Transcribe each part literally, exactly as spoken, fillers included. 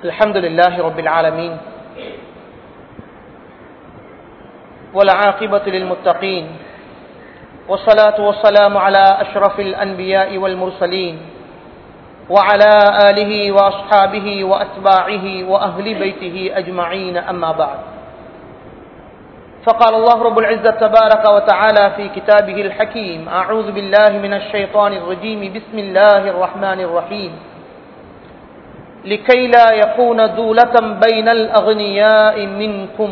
الحمد لله رب العالمين والعاقبة للمتقين والصلاة والسلام على أشرف الأنبياء والمرسلين وعلى آله وأصحابه وأتباعه وأهل بيته أجمعين أما بعد فقال الله رب العزة تبارك وتعالى في كتابه الحكيم أعوذ بالله من الشيطان الرجيم بسم الله الرحمن الرحيم لكي لا يكون دولة بين الأغنياء منكم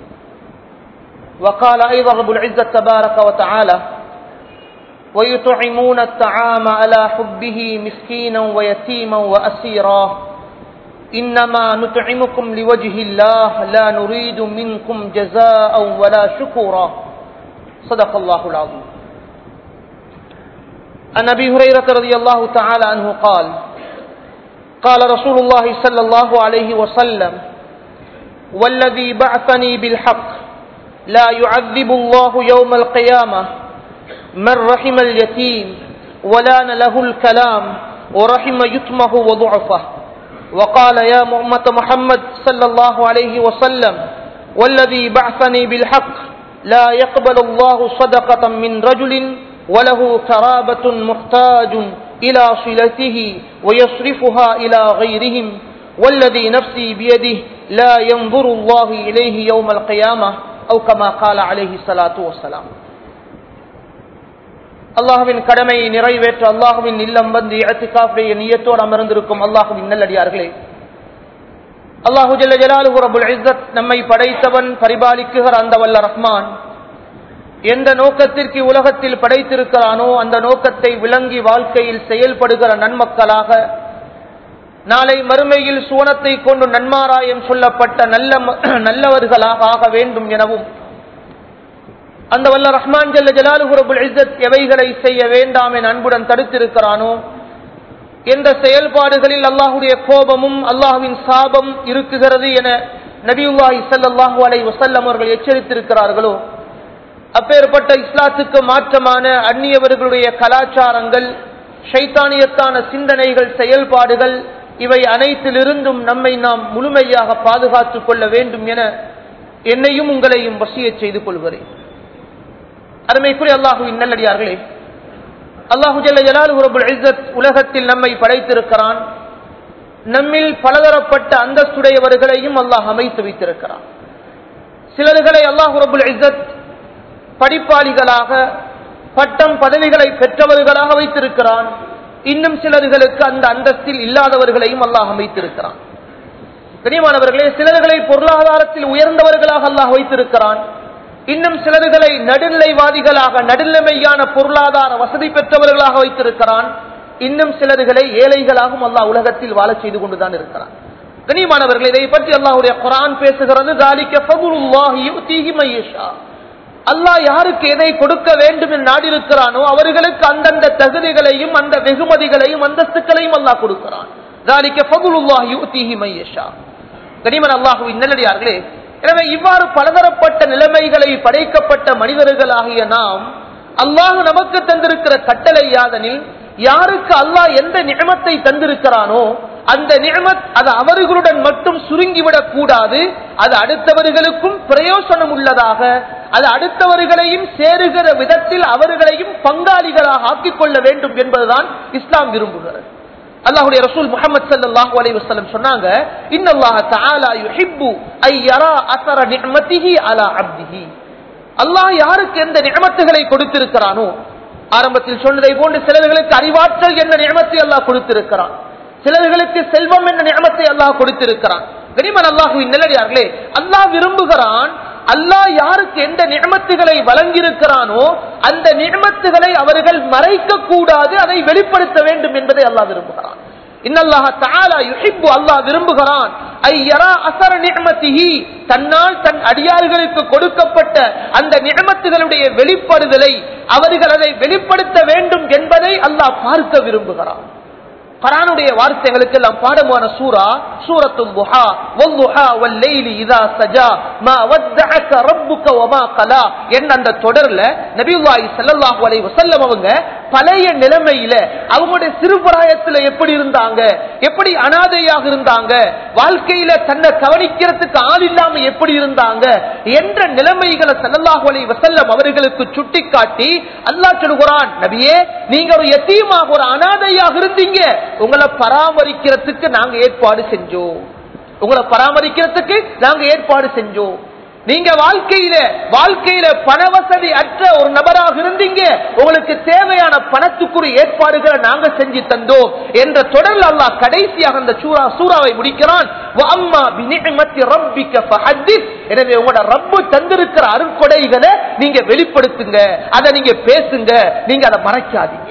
وقال أيضا رب العزة تبارك وتعالى ويطعمون الطعام على حبه مسكينا ويتيما وأسيرا إنما نطعمكم لوجه الله لا نريد منكم جزاء ولا شكورا صدق الله العظيم. عن أبي هريرة رضي الله تعالى عنه قال قال رسول الله صلى الله عليه وسلم والذي بعثني بالحق لا يعذب الله يوم القيامة من رحم اليتيم ولان له الكلام ورحم يتمه وضعفه وقال يا أمة محمد صلى الله عليه وسلم والذي بعثني بالحق لا يقبل الله صدقة من رجل وله قرابة محتاج إلى صلته ويصرفها إلى غيرهم والذي نفسي بيده لا ينظر الله إليه يوم القيامة أو كما قال عليه الصلاة والسلام. அல்லாஹ்வின் கடமையை நிறைவேற்ற அல்லாஹ்வின் இல்லம் வந்து இஅ்திகாஃபுடைய நியத்தோடு அமர்ந்திருக்கும் அல்லாஹ்வின் நல்லடியார்களே, அல்லாஹு ஜல்ல ஜலாலுஹு ரப்புல் இஸ்ஸத் நம்மை படைத்தவன் பரிபாலிக்குகிற அந்த வல்ல ரஹ்மான் எந்த நோக்கத்திற்கு உலகத்தில் படைத்திருக்கிறானோ அந்த நோக்கத்தை விளங்கி வாழ்க்கையில் செயல்படுகிற நன்மக்களாக நாளை மறுமையில் சுவனத்தை கொண்டு நன்மாராயம் சொல்லப்பட்ட நல்ல நல்லவர்களாக ஆக வேண்டும் எனவும் அந்த வல்ல ரஹ்மான் ஜல்ல ஜலாலுஹு ரப்புல் இஸ்ஸத் எவைகளை செய்ய வேண்டாம் என அன்புடன் தடுத்திருக்கிறானோ என்ற செயல்பாடுகளில் அல்லாஹுடைய கோபமும் அல்லாஹுவின் சாபம் இருக்குகிறது என நபியுல்லாஹி ஸல்லல்லாஹு அலைஹி வஸல்லம் அவர்கள் எச்சரித்திருக்கிறார்களோ அப்பேற்பட்ட இஸ்லாத்துக்கு மாற்றமான அந்நியவர்களுடைய கலாச்சாரங்கள், ஷைத்தானியத்தான சிந்தனைகள், செயல்பாடுகள் இவை அனைத்திலிருந்தும் நம்மை நாம் முழுமையாக பாதுகாத்துக் கொள்ள வேண்டும் என என்னையும் உங்களையும் வசியச் செய்து கொள்கிறேன். அருமைக்குரிய அல்லாஹுவின் நல்லடியார்களே, அல்லாஹு ஜல்ல ஜலாலுஹு ரப்புல் இஸ்ஸத் உலகத்தில் நம்மை படைத்திருக்கிறான். நம்மில் பலதரப்பட்ட அந்தஸ்துடையவர்களையும் அல்லாஹ் அமைத்து வைத்திருக்கிறான். சிலர்களை அல்லாஹு ரப்புல் இஸ்ஸத் படிப்பாளிகளாக, பட்டம் பதவிகளை பெற்றவர்களாக வைத்திருக்கிறான். இன்னும் சிலர்களுக்கு அந்த அந்தஸ்தில் இல்லாதவர்களையும் அல்லாஹ் அமைத்திருக்கிறான். கண்ணியமானவர்களே, சிலர்களை பொருளாதாரத்தில் உயர்ந்தவர்களாக அல்லாஹ் வைத்திருக்கிறான். இன்னும் சிலர்களை நடுநிலைவாதிகளாக, நடுநிலைமையான பொருளாதார வசதி பெற்றவர்களாக வைத்திருக்கிறான். இன்னும் சிலர்களை ஏழைகளாகவும் அல்லாஹ் உலகத்தில் வாழ செய்து கொண்டுதான் இருக்கிறான். கண்ணியமானவர்களே, இதை பற்றி அல்லாஹ்வுடைய குர்ஆன் பேசுகிறது. ذَلِكَ فَضْلُ اللَّهِ يُؤْتِيهِ مَن يَشَاءُ. அல்லாஹ் யாருக்கு எதை கொடுக்க வேண்டும் என்று நாடியிருக்கிறானோ அவர்களுக்கு அந்தந்த தகுதிகளையும் அந்த வெகுமதிகளையும் அந்தஸ்துகளையும் அல்லாஹ் கொடுக்கிறான். ذَلِكَ فَضْلُ اللَّهِ يُؤْتِيهِ مَن يَشَاءُ. கனிமன் அல்லாஹ்வின் நல்லடியார்களே, எனவே இவ்வாறு பலதரப்பட்ட நிலைமைகளை படைக்கப்பட்ட மனிதர்களாகிய நாம் அல்லாஹ் நமக்கு தந்திருக்கிற கட்டளை யாதனில் யாருக்கு அல்லாஹ் எந்த நிஅமத்தை தந்திருக்கிறானோ அந்த நிஅமத் அது அவர்களுடன் மட்டும் சுருங்கிவிடக் கூடாது. அது அடுத்தவர்களுக்கும் பிரயோசனம் உள்ளதாக, அது அடுத்தவர்களையும் சேருகிற விதத்தில் அவர்களையும் பங்காளிகளாக ஆக்கிக் கொள்ள வேண்டும் என்பதுதான் இஸ்லாம் விரும்புகிறது. அல்லாஹ்வுடைய ரசூல் முஹம்மது ஸல்லல்லாஹு அலைஹி வஸல்லம் சொன்னாங்க, இன்னல்லாஹ தஆலா யுஹிப்பு ஐ யரா அஸர நிஅமத்திஹி அலா அப்திஹி. அல்லாஹ் யாருக்கு எந்த நிஅமத்துகளை கொடுத்திருக்கிறானோ, ஆரம்பத்தில் சொன்னதை போன்று சிலர்களுக்கு அறிவாற்றல் என்ற நிஅமத்தை அல்லாஹ் கொடுத்திருக்கிறான், சிலர்களுக்கு செல்வம் என்ற நிஅமத்தை அல்லாஹ் கொடுத்திருக்கிறான். கனிமன் அல்லாஹ்வின் நல்லடியார்களே, அல்லாஹ் விரும்புகிறான் அல்லாஹ் யாருக்கு எந்த நிஅமத்துகளை வழங்கியிருக்கிறானோ அந்த நிஅமத்துகளை அவர்கள் மறைக்க கூடாது, அதை வெளிப்படுத்த வேண்டும் என்பதை அல்லாஹ் விரும்புகிறான். இன்னல்லாஹ தஆலா யுஹிப்பு, அல்லாஹ் விரும்புகிறான் ஐ யரா அஸர நிஅமத்திஹி, தன்னால் தன் அடியார்களுக்கு கொடுக்கப்பட்ட அந்த நிஅமத்துகளுடைய வெளிப்படுதலை அவர்கள் அதை வெளிப்படுத்த வேண்டும் என்பதை அல்லாஹ் பார்க்க விரும்புகிறான். குர்ஆனுடைய வார்த்தைகளுக்கு எல்லாம் பாடமான சூரா சூரத்துல் துஹா. வல்லுஹா வல்லைலி இதா சஜா மா வத்தஅக ரப்புக வமா கலா என்ற அந்த தொடர்ல நபியுல்லாஹி ஸல்லல்லாஹு அலைஹி வஸல்லம் அவங்க பழைய நிலைமையில அவங்களுடைய சிறுபிராயத்துல எப்படி இருந்தாங்க, எப்படி அனாதையாக இருந்தாங்க, வாழ்க்கையில தன்னை கவனிக்கிறதுக்கு ஆள் இல்லாம எப்படி இருந்தாங்க என்ற நிலைமைகளை ஸல்லல்லாஹு அலைஹி வஸல்லம் அவர்களுக்கு சுட்டிக்காட்டி அல்லாஹ் சொல்கிறான், நபியே நீங்க ஒரு யத்தீமாக ஒரு அனாதையாக இருந்தீங்க, உங்களை பராமரிக்கிறதுக்கு நாங்க ஏற்பாடு செஞ்சோம், உங்களை பராமரிக்கிறதுக்கு நாங்க ஏற்பாடு செஞ்சோம். நீங்க வாழ்க்கையில வாழ்க்கையில பண வசதி அற்ற ஒரு நபராக இருந்தீங்க, உங்களுக்கு தேவையான பணத்துக்குரிய ஏற்பாடுகளை நாங்க செஞ்சு தந்தோம் என்ற தொடரில் அல்லாஹ் கடைசியாக அந்த சூரா சூராவை முடிக்கிறான். எனவே உங்களோட ரப்பு தந்திருக்கிற அருட்கொடைகளை நீங்க வெளிப்படுத்துங்க, அதை நீங்க பேசுங்க, நீங்க அதை மறைக்காதீங்க.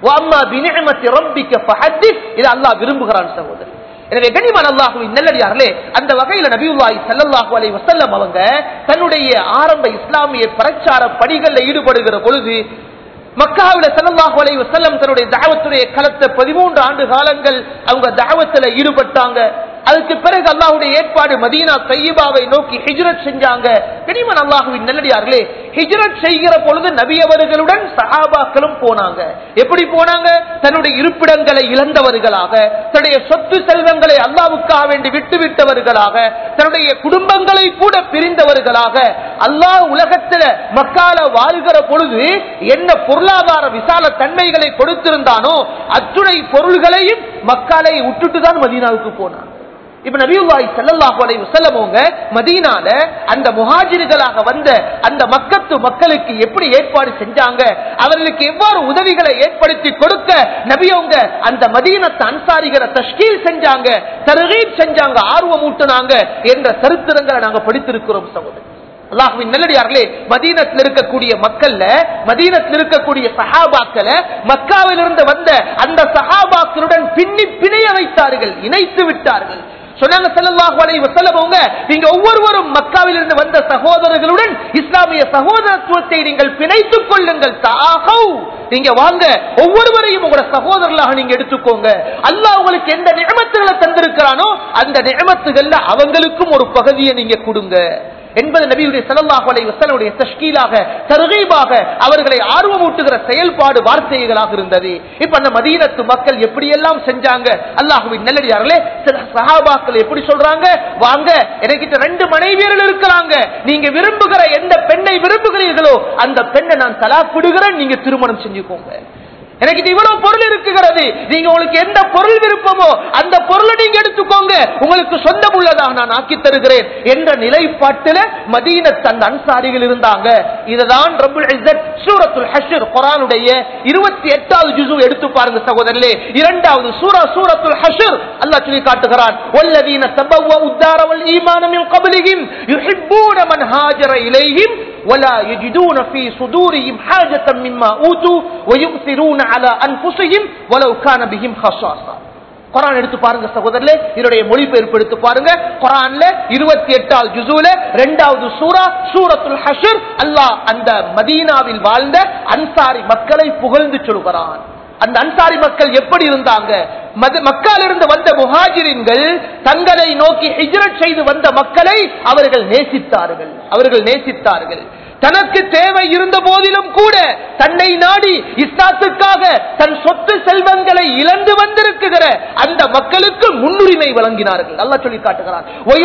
இதை அல்லாஹ் விரும்புகிறான் சகோதரர். எனவே கனிமான் அல்லாஹ்வின் நல்லடியார்களே, அந்த வகையில நபியுல்லாஹி ஸல்லல்லாஹு அலைஹி வஸல்லம் அவங்க தன்னுடைய ஆரம்ப இஸ்லாமிய பிரச்சார பணிகளில் ஈடுபடுகிற பொழுது மக்காவில ஸல்லல்லாஹு அலைஹி வஸல்லம் தன்னுடைய தஅவத்துடைய களத்தை பதிமூன்று ஆண்டு காலங்கள் அவங்க தஅவத்துல ஈடுபட்டாங்க. அதுக்கு பிறகு அல்லாஹ்வுடைய ஏற்பாடு மதீனா தய்யிபாவை நோக்கி ஹிஜ்ரத் செஞ்சாங்க. கனிமான் அல்லாஹ்வின் நல்லடியார்களே, ஹிஜ்ரத் செய்கிற பொழுது நபி அவர்களுடன் சஹாபாக்களும் போனாங்க. எப்படி போனாங்க? தன்னுடைய இருப்பிடங்களை இழந்தவர்களாக, தன்னுடைய சொத்து செல்வங்களை அல்லாஹ்வுக்காக வேண்டி விட்டுவிட்டவர்களாக, தன்னுடைய குடும்பங்களை கூட பிரிந்தவர்களாக, அல்லாஹ் உலகத்துல மக்கால வாழ்கிற பொழுது என்ன பொருளாதார விசால தன்மைகளை கொடுத்திருந்தானோ அத்துணை பொருள்களையும் மக்காலை விட்டுட்டு தான் மதீனாவுக்கு போனாங்க. இப்ப நபியுல்லாஹி ஸல்லல்லாஹு அலைஹி வஸல்லம் அவங்க மதீனால அந்த முஹாஜிர்களாக வந்த அந்த மக்கத்து மக்களுக்கு எப்படி ஏற்பாடு செஞ்சாங்க, அவர்களுக்கு எவ்வாறு உதவிகளை ஏற்படுத்தி கொடுக்க நபி அவங்க அந்த மதீனத்து அன்சாரிகளை தஷ்கீல் செஞ்சாங்க, தர்கீப் செஞ்சாங்க, ஆர்வம் ஊட்டினாங்க என்ற சரித்திரங்களை நாங்க படித்திருக்கிறோம் சகோதரர். அல்லாஹ்வின் நல்லடியார்களே, மதீனத்தில் இருக்கக்கூடிய மக்கள்ல மதீனத்தில் இருக்கக்கூடிய சஹாபாக்களை மக்காவிலிருந்து வந்த அந்த சஹாபாக்களுடன் பின்னி பிணைய வைத்தார்கள், இணைத்து விட்டார்கள். சொன்னாங்க ஸல்லல்லாஹு அலைஹி வஸல்லம் அவங்க, நீங்க ஒவ்வொருவரும் மக்காவிலிருந்து வந்த சகோதரர்களுடன் இஸ்லாமிய சகோதரத்துவத்தை நீங்கள் பிணைத்துக் கொள்ளுங்கள். தாஹவ், நீங்க வாங்க, ஒவ்வொருவரையும் உங்களோட சகோதரர்களாக நீங்க எடுத்துக்கோங்க. அல்லாஹ் உங்களுக்கு எந்த நிஅமத்துகளை தந்திருக்கிறானோ அந்த நிஅமத்துகள்ல அவங்களுக்கும் ஒரு பகுதியை நீங்க கொடுங்க என்பது நபியுடைய ஸல்லல்லாஹு அலைஹி வஸல்லம் தஷ்கீலாக தர்கீபாக அவர்களை ஆர்வமூட்டுகிற செயல்பாடு வார்த்தைகளாக இருந்தது. இப்ப அந்த மதீனத்து மக்கள் எப்படி எல்லாம் செஞ்சாங்க, அல்லாஹ்வின் நல்லடியார்களே, சஹாபாக்கள் எப்படி சொல்றாங்க, வாங்க எனக்கிட்ட ரெண்டு மனைவியர்கள் இருக்கிறாங்க, நீங்க விரும்புகிற எந்த பெண்ணை விரும்புகிறீர்களோ அந்த பெண்ணை நான் தலாக் விடுகிறேன், நீங்க திருமணம் செஞ்சுக்கோங்க. எனக்கு இவ்வளவு பொருள் இருக்குகிறது, நீங்க உங்களுக்கு எந்த பொருள் விருப்பமோ அந்த பொருளை நீங்க எடுத்துக்கோங்க, உங்களுக்கு சொந்தம் உள்ளதாக நான் ஆக்கி தருகிறேன் என்ற நிலைப்பாட்டில் மதீனத் அந்த அன்சாரிகள் இருந்தாங்க. இதுதான் ரப்புல் இஸ்ஸத் சூரத்துல் ஹஷ்ர் குர்ஆனுடைய இருபத்தி எட்டாவது ஜுஸு எடுத்து பாருங்க சகோதரர்களே. இரண்டாவது சூரா சூரத்துல் ஹஷ்ர் அல்லாஹ் சொல்லி காட்டுகிறான், வல்லதீன தபவ்வஉ الدار والإيمان من قبلهم يحبون من هاجر إليهم ولا يجدون في صدورهم حاجة مما أوتوا ويؤثرون على أنفسهم ولو كان بهم خصاصة. குர்ஆன் எடுத்து பாருங்க சகோதரர்களே, இதனுடைய மொழிபெயர்ப்பு எடுத்து பாருங்க. குர்ஆன்ல இருபத்தி எட்டாவது ஜுஸுல இரண்டாவது சூரா சூரத்துல் ஹஷ்ர் அல்லாஹ் அந்த மதீனாவில் வாழ்ந்த அன்சாரி மக்களை புகழ்ந்து சொல்கிறான். அந்த அன்சாரி மக்கள் எப்படி இருந்தாங்க, மக்காலிருந்து வந்த முஹாஜிரின்கள் தங்களை நோக்கி ஹிஜ்ரத் செய்து வந்த மக்களை அவர்கள் நேசித்தார்கள், அவர்கள் நேசித்தார்கள். தனக்கு தேவை இருந்த போதிலும் கூட தன்னை நாடி இஸ்லாத்துக்காக தன் சொத்து செல்வங்களை இழந்து வந்திருக்கிற அந்த மக்களுக்கு முன்னுரிமை வழங்கினார்கள். அல்லாஹ் சொல்லி காட்டுகிறான்,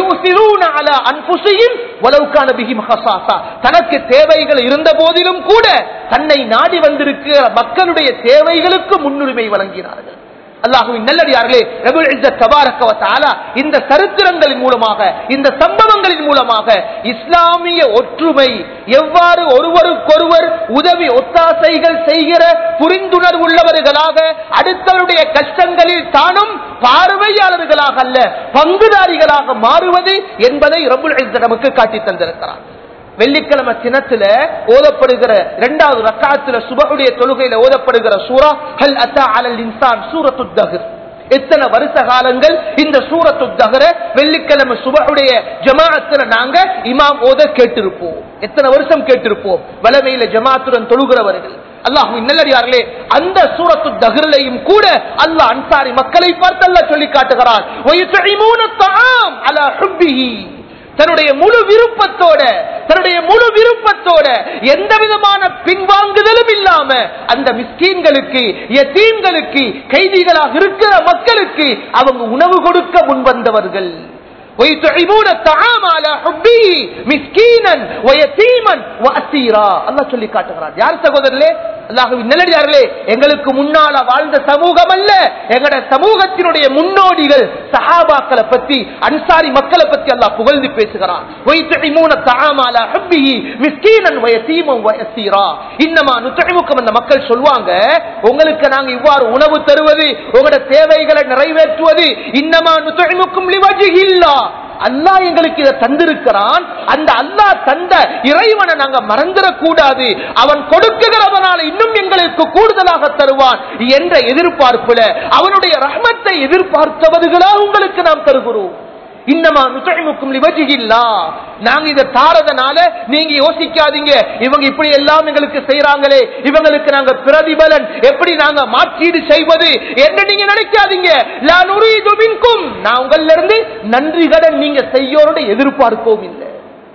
தனக்கு தேவைகள் இருந்த போதிலும் கூட தன்னை நாடி வந்திருக்கிற மக்களுடைய தேவைகளுக்கு முன்னுரிமை வழங்கினார்கள். அல்லாஹ்வின் நல்லடியார்களே, ரப்புல் இஸ்ஸத் தபாரக வ தஆலா இந்த சரித்திரங்களின் மூலமாக, இந்த சம்பவங்களின் மூலமாக இஸ்லாமிய ஒற்றுமை எவ்வாறு ஒருவருக்கொருவர் உதவி ஒத்தாசைகள் செய்கிற புரிந்துணர்வு உள்ளவர்களாக அடுத்தவருடைய கஷ்டங்களில் தானும் பார்வையாளர்களாக அல்ல பங்குதாரிகளாக மாறுவது என்பதை ரப்புல் இஸ்ஸத் நமக்கு காட்டி தந்திருக்கிறார். வெள்ளிக்கிழமை தினத்துல ஓதப்படுகிற இரண்டாவது ரக்காத்துல சுபஹுடைய தொழுகையில ஓதப்படுகிற சூரா ஹல் அத்தா அலல் இன்சான் சூரத்துத் தஹர். எத்தனை வருஷ காலங்கள் இந்த சூரத்துத் தஹர வெள்ளிக்கிழமை சுபஹுடைய ஜமாஅத்துல நாங்க இமாம் ஓத கேட்டிருப்போம், எத்தனை வருஷம் கேட்டிருப்போம். வலமையில ஜமாஅத்துடன் தொழுகிறவர்கள் அல்லாஹ்வின் நல்லடியார்களே, அந்த சூரத்துத் தஹ்ரிலையும் கூட அல்லாஹ் அன்சாரி மக்களை பார்த்து அல்லாஹ் சொல்லி காட்டுகிறான், வயுத்இமூன த்ஆம் அலா ஹுப்பிஹி, தன்னுடைய முழு விருப்பத்தோட தன்னுடைய முழு விருப்பத்தோட எந்த விதமான பின்வாங்குதலும் இல்லாம அந்த மிஸ்கீன்களுக்கு, யதீம்களுக்கு, கைதிகளாக இருக்கிற மக்களுக்கு அவங்க உணவு கொடுக்க முன்வந்தவர்கள். அல்லாஹ் சொல்லி காட்டுகிறார். யார் சகோதரர்களே? அல்லாஹ்வின் நல்லடியார்களே, எங்களுக்கு முன்னால வாழ்ந்த சமூகம் அல்ல, எங்கட சமூகத்தினுடைய முன்னோடிகள் சஹாபாக்களை பத்தி, அன்சாரி மக்களை பத்தி அல்லாஹ் புகழ்ந்து பேசுகிறான். மக்கள் சொல்வாங்க, உங்களுக்கு நாங்க இவ்வாறு உணவு தருவது, உங்களோட தேவைகளை நிறைவேற்றுவது, இன்னமா நுத்இமுக்கும் லிவஜ்ஹில்லாஹ், அல்லாஹ் எங்களுக்கு இதை தந்திருக்கிறான், அந்த அல்லாஹ் தந்த இறைவனை நாங்க மறந்துடக் கூடாது, அவன் கொடுக்குகிறவனால இன்னும் எங்களுக்கு கூடுதலாக தருவான் என்ற எதிர்பார்ப்புல, அவனுடைய ரஹ்மத்தை எதிர்பார்த்தவர்களாக உங்களுக்கு நாம் தருகிறோம். இன்னமா நுத்இமுக்கும் லிவஜ்ஹில்லாஹ், நாங்க இதை தாரதனால நீங்க யோசிக்காதீங்க, இவங்க இப்படி எல்லாம் எங்களுக்கு செய்யறாங்களே, இவங்களுக்கு நாங்க பிரதிபலன் எப்படி நாங்க மாற்றீடு செய்வது என்று நீங்க நினைக்காதீங்க. லா நுரீது மின்கும், நான் உங்களிலிருந்து இருந்து நன்றி கடன் நீங்க செய்யோரோட எதிர்பார்க்கவும் இல்லை.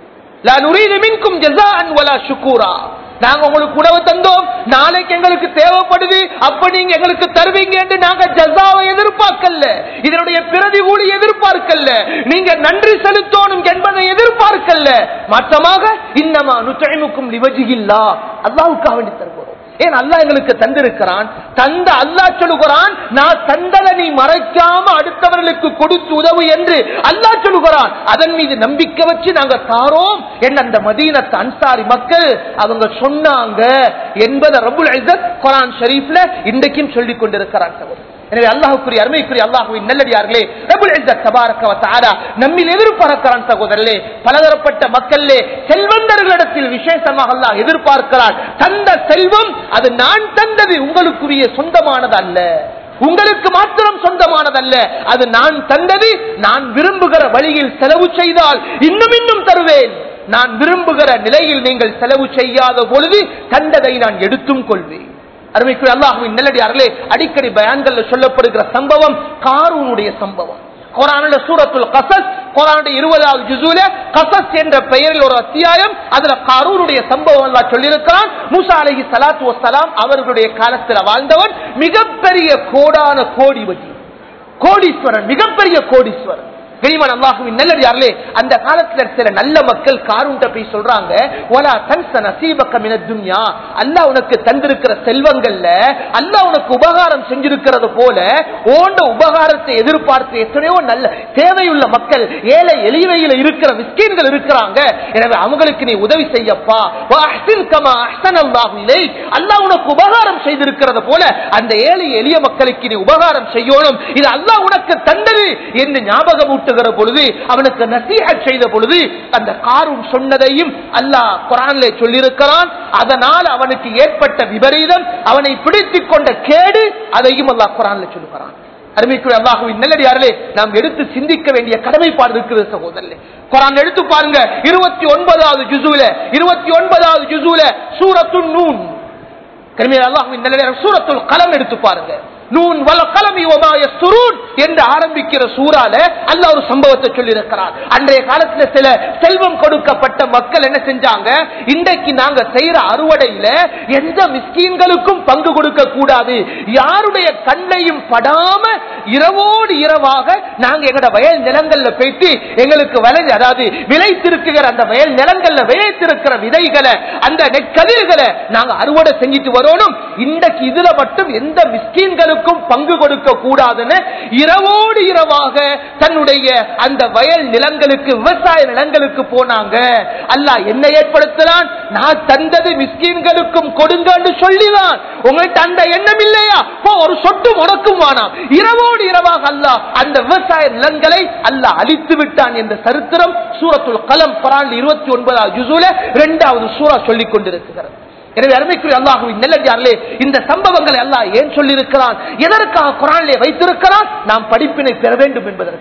லா நுரீது மின்கும் ஜஸாஅன் வலா ஷுக்கூரா, நாங்க உங்களுக்கு உணவு தந்தோம், நாளைக்கு எங்களுக்கு தேவைப்படுது, அப்ப நீங்க எங்களுக்கு தருவீங்க என்று நாங்க ஜஸாவை எதிர்பார்க்கல, இதனுடைய பிரதி கூலி எதிர்பார்க்கல, நீங்க நன்றி செலுத்தணும் என்பதை எதிர்பார்க்கல. மாற்றமாக இன்னமா நுத்இமுக்கும் லிவஜ்ஹில்லாஹ், அல்லாஹ்வுக்காக வேண்டி தருகிறோம். ஏன் அல்லாஹ் எங்களுக்கு தந்திருக்கிறான், தந்த அல்லாஹ் சொல்லுகிறான், நான் தந்ததை நீ மறைக்காம அடுத்தவர்களுக்கு கொடுத்து உதவு என்று அல்லாஹ் சொல்லுகிறான். அதன் மீது நம்பிக்கை வச்சு நாங்க தாரோம் என்ன அந்த மதீனத்து அன்சாரி மக்கள் அவங்க சொன்னாங்க என்பதை ரப்புல் இஸ்ஸத் குர்ஆன் ஷரீஃப்ல இன்றைக்கும் சொல்லிக் கொண்டிருக்கிறான். எனவே அல்லாஹ்வுக்குரிய அருமைக்குரிய அல்லாஹ்வின் நல்லடியார்களே, ரப்புல் இஸ்ஸத் தபாரக வ தஆலா நம்மில் எதிர்பார்க்கிறான் சகோதரர்களே, பலதரப்பட்ட மக்களே செல்வந்தர்களிடத்தில் விசேஷமாக அல்லாஹ் எதிர்பார்க்கிறான். தந்த செல்வம் அது நான் தந்தது, உங்களுக்குரிய சொந்தமானது அல்ல, உங்களுக்கு மாத்திரம் சொந்தமானதல்ல, அது நான் தந்தது, நான் விரும்புகிற வழியில் செலவு செய்தால் இன்னும் இன்னும் தருவேன், நான் விரும்புகிற நிலையில் நீங்கள் செலவு செய்யாத பொழுது தந்ததை நான் எடுத்தும் கொள்வேன். அருமைக்குரிய அல்லாஹ்வின் நல்லடியார்களே, அடிக்கடி பயான்கள்ல சொல்லப்படுகிற சம்பவம் காரூனுடைய சம்பவம். குர்ஆன்ல சூரத்துல் கஸஸ், குர்ஆனுடைய இருபதாவது ஜுஸூல கஸஸ் என்ற பெயரில் ஒரு அத்தியாயம், அதுல காரூனுடைய சம்பவம் அல்லாஹ் சொல்லியிருக்கிறான். மூசா அலைஹி ஸலாத்து வஸ்ஸலாம் அவர்களுடைய காலத்தில் வாழ்ந்தவன் மிகப்பெரிய கோடான கோடிபதி, கோடீஸ்வரன், மிகப்பெரிய கோடீஸ்வரன். கனிமன் அல்லாஹ்வின் நல்லடியார்களே, அந்த காலத்துல சில நல்ல மக்கள் காரூன்ட்ட போய் சொல்றாங்க, வலா தன்ஸ நஸீபக மினத் துன்யா, அல்லாஹ் உனக்கு தந்திருக்கிற செல்வங்கள்ல அல்லாஹ் உனக்கு உபகாரம் செஞ்சிருக்கிறது போல ஓண்ட உபகாரத்தை எதிர்பார்த்து எத்தனையோ நல்ல தேவையுள்ள மக்கள், ஏழை எளிமையில இருக்கிற மிஸ்கீன்கள் இருக்கிறாங்க, எனவே அவங்களுக்கு நீ உதவி செய்யப்பா. வஅஹ்சின் கமா அஹ்ஸனல்லாஹு இலைக், அல்லாஹ் உனக்கு உபகாரம் செய்திருக்கிறது போல அந்த ஏழை எளிய மக்களுக்கு நீ உபகாரம் செய்யணும், இது அல்லாஹ் உனக்கு தந்தது என்று ஞாபகம் பொழுது, அவனுக்கு நசீஹத் செய்த பொழுது அந்த காரூன் சொன்னதையும் அல்லாஹ் குர்ஆனிலே சொல்லியிருக்கிறான். அதனால் அவனுக்கு ஏற்பட்ட விபரீதம், அவனை பிடித்துக் கொண்ட கேடு, அதையும் அல்லாஹ் குர்ஆனிலே சொல்லுகிறான். அருமைக்குரிய அல்லாஹ்வின் நல்லடியார்களே, நாம் எடுத்து சிந்திக்க வேண்டிய கடமைப்பாடு இருக்கிறது சகோதரர்களே. குர்ஆன் எடுத்து பாருங்க, இருபத்தி ஒன்பதாவது ஜுஸூல இருபத்தி ஒன்பதாவது ஜுஸூல சூரத்துன் நூன், அல்லாஹ்வின் நல்லடியார் சூரத்துல் கலம் எடுத்து பாருங்க. நூன் வல் கலமி வமா யஸ்துரூன் என்று ஆரம்பிக்கிற சூறால அல்லாஹ் ஒரு சம்பவத்தை சொல்லி இருக்கிறார். அன்றைய காலத்துல சில செல்வம் கொடுக்கப்பட்ட மக்கள் என்ன செஞ்சாங்க, இன்றைக்கு நாங்க செய்யற அறுவடையில எந்த மிஸ்கீன்களுக்கும் பங்கு கொடுக்க கூடாது, யாருடைய கண்ணையும் படாம இரவோடு இரவாக நாங்க எங்கட வயல் நிலங்கள்ல போயிட்டு எங்களுக்கு விளை, அதாவது விளைத்திருக்கிற அந்த வயல் நிலங்கள்ல விளைத்திருக்கிற விதைகளை, அந்த நெற்கதிர்களை நாங்க அறுவடை செஞ்சுட்டு வரணும், இன்றைக்கு இதுல மட்டும் எந்த மிஸ்கீன்களுக்கும் பங்கு கொடுக்க கூடாதுன்னு இரவோடு இரவாக தன்னுடைய அந்த வயல் நிலங்களுக்கு, விவசாய நிலங்களுக்கு போனாங்க. அல்லாஹ் என்ன ஏற்படுத்தலாம், நான் தந்தது மிஸ்கீன்களுக்கும் கொடுங்கன்னு சொல்லிதான், உங்கள்கிட்ட அந்த எண்ணம் இல்லையா, ஒரு சொட்டு உனக்கும் வேணாம், இரவோடு இரவாக அல்லாஹ் அந்த விவசாய நிலங்களை அல்லாஹ் அழித்து விட்டான் என்ற சரித்திரம் சூரத்துல் கலம் குர்ஆன் இருபத்தி ஒன்பதாவது ஜுஸூல இரண்டாவது சூரா சொல்லிக் கொண்டிருக்கிறது. எனவே அருமைக்குரிய அல்லாஹ்வின் நல்லடியார்களே, இந்த சம்பவங்களை அல்லாஹ் ஏன் சொல்லி இருக்கிறான், எதற்காக குர்ஆனிலே வைத்திருக்கிறான், நாம் படிப்பினை பெற வேண்டும் என்பதற்காக.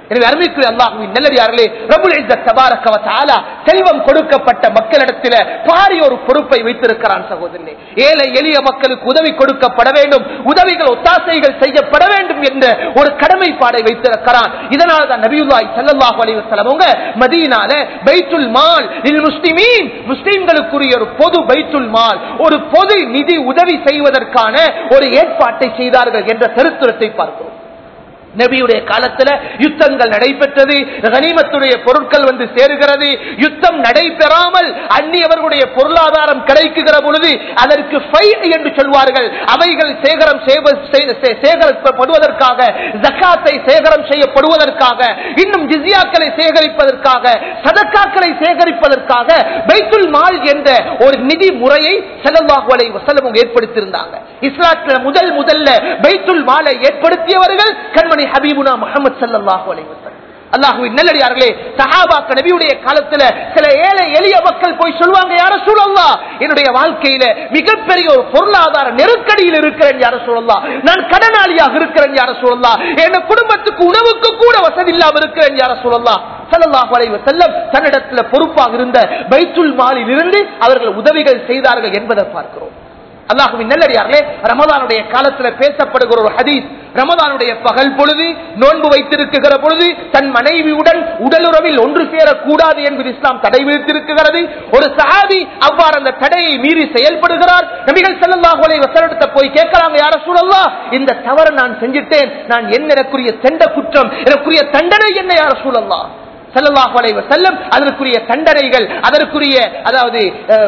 எனவே அருமைக்குரிய அல்லாஹ்வின் நல்லடியார்களே, ரப்புல் இஸ்ஸத் தபாரக வ தஆலா செல்வம் கொடுக்கப்பட்ட மக்களிடத்தில் பாரிய ஒரு பொறுப்பை வைத்திருக்கிறான் சகோதரனே. ஏழை எளிய மக்களுக்கு உதவி கொடுக்கப்பட வேண்டும், உதவிகள் ஒத்தாசைகள் செய்யப்பட வேண்டும் என்ற ஒரு கடமைப்பாடை வைத்திருக்கிறான். இதனால தான் நபியுல்லாஹி ஸல்லல்லாஹு அலைஹி வஸல்லம் அவங்க மதீனால பைத்துல் மால் லில் முஸ்லிமீன், முஸ்லிம்களுக்குரிய ஒரு பொது பைத்துல் மால், ஒரு பொது நிதி உதவி செய்வதற்கான ஒரு ஏற்பாட்டை செய்தார்கள் என்ற சரித்திரத்தை பார்க்கிறோம். நபியுடைய காலத்தில் யுத்தங்கள் நடைபெற்றது, கனிமத்துடைய பொருட்கள் வந்து சேருகிறது. யுத்தம் நடைபெறாமல் அந்நியவர்களுடைய பொருளாதாரம் கிடைக்குகிற பொழுது அதற்கு ஃபைத் என்று சொல்வார்கள். அவைகள் சேகரம் சேகரிக்கப்படுவதற்காக, ஜகாத்தை சேகரம் செய்யப்படுவதற்காக, இன்னும் ஜிஸ்யாக்களை சேகரிப்பதற்காக, சதக்காக்களை சேகரிப்பதற்காக பைத்துல் மால் என்ற ஒரு நிதி முறையை ஸல்லல்லாஹு அலைஹி வஸல்லம் ஏற்படுத்தியிருந்தாங்க. இஸ்லாத்தில் முதல் முதல்ல பைத்துல் மாலை ஏற்படுத்தியவர்கள் கண்மணி ஹபீபுனா முஹம்மது ஸல்லல்லாஹு அலைஹி வஸல்லம். அல்லாஹ்வின் நல்லடியார்களே, சஹாபாக்கள் நபியுடைய காலத்துல சில ஏழை எளிய மக்கள் போய் சொல்வாங்க, யா ரசூலல்லாஹ், என்னுடைய வாழ்க்கையில மிகப்பெரிய ஒரு பொருளாதார நெருக்கடியில் இருக்கிறேன் யா ரசூலல்லாஹ், நான் கடனாளியாக இருக்கிறேன் யா ரசூலல்லாஹ், என் குடும்பத்துக்கு உணவுக்கு கூட வசதி இல்லாமல் இருக்கிறேன் யா ரசூலல்லாஹ். ஸல்லல்லாஹு அலைஹி வஸல்லம் தன்னிடத்துல பொறுப்பாக இருந்த பைத்துல் மாலில் இருந்து அவர்கள் உதவிகள் செய்தார்கள் என்பதை பார்க்கிறோம். அல்லாஹ்வின் நல்லடியார்களே, ரமதானுடைய காலத்தில் பேசப்படுகிற ஒரு ஹதீஸ், ரமதானுடைய பகல் பொழுது நோன்பு வைத்திருக்கிற பொழுது தன் மனைவியுடன் உடலுறவில் ஒன்று சேரக்கூடாது என்பது இஸ்லாம் தடை விதித்திருக்கிறது. ஒரு சஹாபி அவ்வாறு அந்த தடையை மீறி செயல்படுகிறார். நபிகள் ஸல்லல்லாஹு அலைஹி வஸல்லம் போய் கேட்கிறாங்க, யா ரசூலல்லாஹ், இந்த தவறு நான் செஞ்சிட்டேன், நான் என்ன, எனக்குரிய செண்ட குற்றம், எனக்குரிய தண்டனை என்ன யா ரசூலல்லாஹ்? ஸல்லல்லாஹு அலைஹி வஸல்லம் அதற்குரிய தண்டனைகள், அதற்குரிய அதாவது